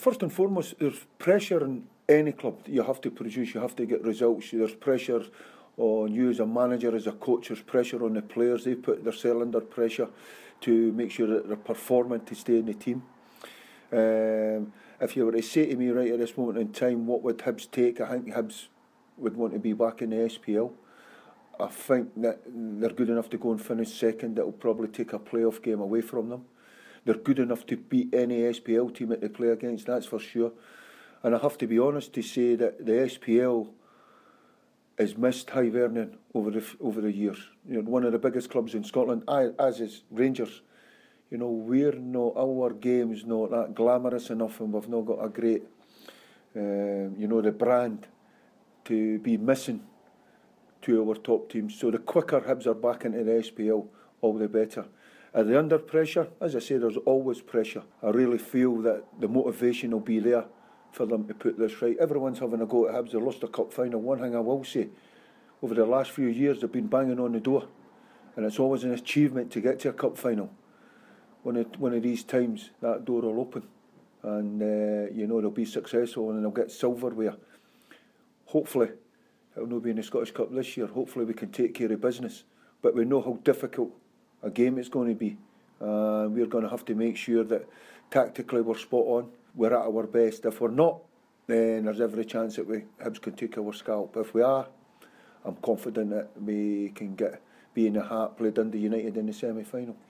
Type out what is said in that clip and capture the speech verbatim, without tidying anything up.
first and foremost, there's pressure in any club. You have to produce, you have to get results. There's pressure on you as a manager, as a coach. There's pressure on the players. They put themselves under pressure to make sure that they're performing to stay in the team. Um, if you were to say to me right at this moment in time, what would Hibs take? I think Hibs would want to be back in the S P L. I think that they're good enough to go and finish second. That will probably take a playoff game away from them. They're good enough to beat any S P L team that they play against, that's for sure. And I have to be honest to say that the S P L has missed High Vernon over the over the years. You know, one of the biggest clubs in Scotland, as is Rangers. You know, we're not, our game's not that glamorous enough, and we've not got a great, um, you know, the brand to be missing two of our top teams. So the quicker Hibs are back into the S P L, all the better. Are they under pressure? As I say, there's always pressure. I really feel that the motivation will be there for them to put this right. Everyone's having a go at Hibs. They lost a cup final. One thing I will say, over the last few years, they've been banging on the door, and it's always an achievement to get to a cup final. One of, one of these times, that door will open, and uh, you know, they'll be successful and they'll get silverware. Hopefully, it'll not be in the Scottish Cup this year. Hopefully, we can take care of business. But we know how difficult a game it's going to be. Uh, we're going to have to make sure that tactically we're spot on. We're at our best. If we're not, then there's every chance that we Hibs can take our scalp. If we are, I'm confident that we can get be in the heart, play Dundee United in the semi-final.